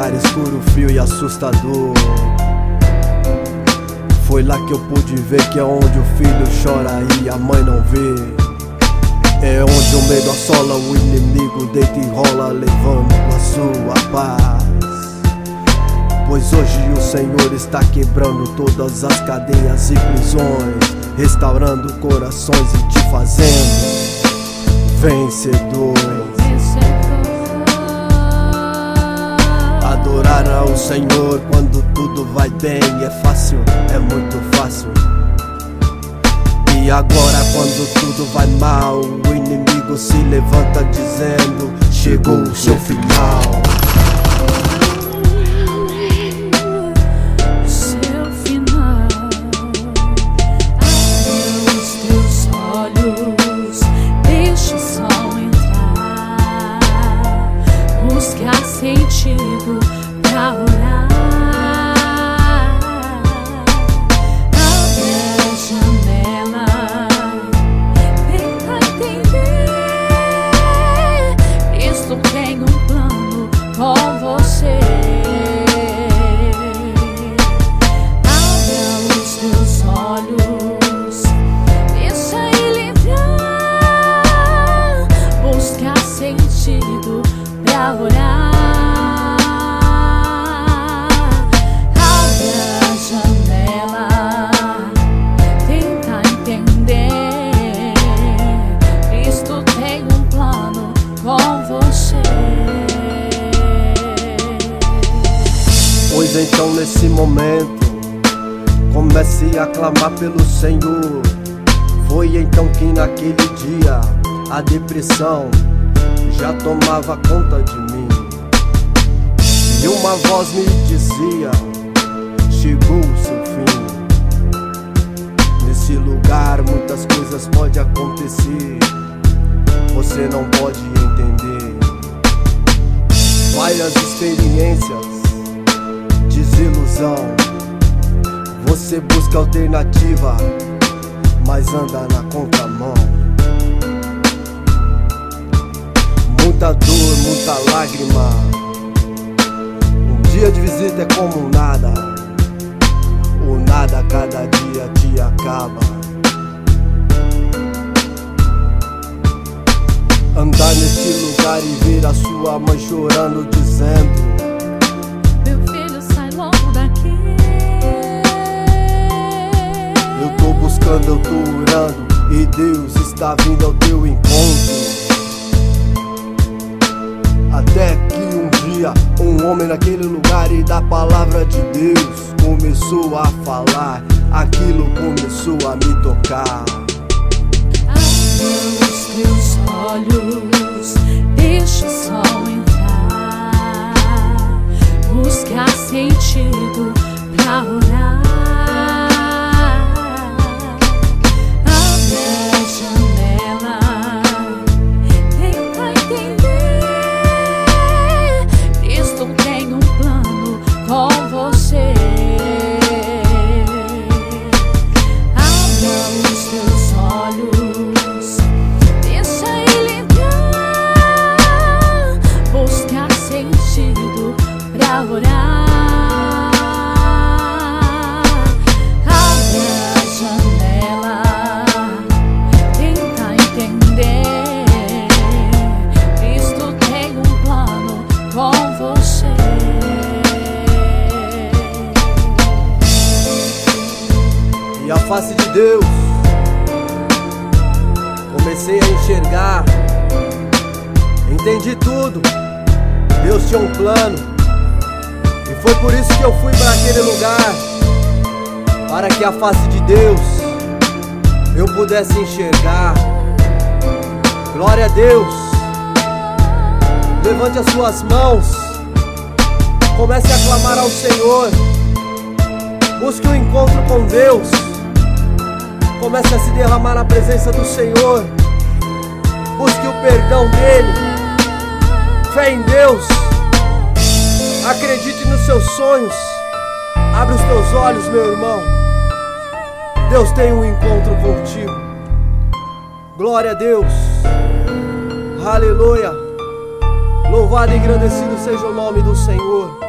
lugar escuro, frio e assustador. Foi lá que eu pude ver que é onde o filho chora e a mãe não vê. É onde o medo assola, o inimigo deita e rola, levando a sua paz. Pois hoje o Senhor está quebrando todas as cadeias e prisões, restaurando corações e te fazendo vencedor. Adorar ao Senhor quando tudo vai bem é fácil, é muito fácil. E agora quando tudo vai mal, o inimigo se levanta dizendo: chegou o seu final. Sentido pra orar. Abre a janela, tenta entender. Cristo tem um plano com você. Abra os teus olhos, deixa ele entrar. Busca sentido pra orar. Pois então nesse momento comece a clamar pelo Senhor. Foi então que naquele dia a depressão já tomava conta de mim, e uma voz me dizia: chegou o seu fim. Nesse lugar muitas coisas podem acontecer, você não pode entender. Várias experiências, desilusão, você busca alternativa, mas anda na contramão. Muita dor, muita lágrima. Um dia de visita é como um nada. O nada cada dia te acaba. Andar neste lugar e ver a sua mãe chorando, dizendo: eu tô buscando, eu tô orando, e Deus está vindo ao teu encontro. Até que um dia um homem naquele lugar e da palavra de Deus começou a falar, aquilo começou a me tocar. Abre os teus olhos, deixa o sol entrar. Busca sentido pra orar. E a face de Deus comecei a enxergar, entendi tudo. Deus tinha um plano, e foi por isso que eu fui para aquele lugar, para que a face de Deus eu pudesse enxergar. Glória a Deus. Levante as suas mãos, comece a clamar ao Senhor, busque um encontro com Deus, comece a se derramar na presença do Senhor, busque o perdão dEle, fé em Deus, acredite nos seus sonhos, abre os teus olhos, meu irmão. Deus tem um encontro contigo. Glória a Deus. Aleluia. Louvado e engrandecido seja o nome do Senhor.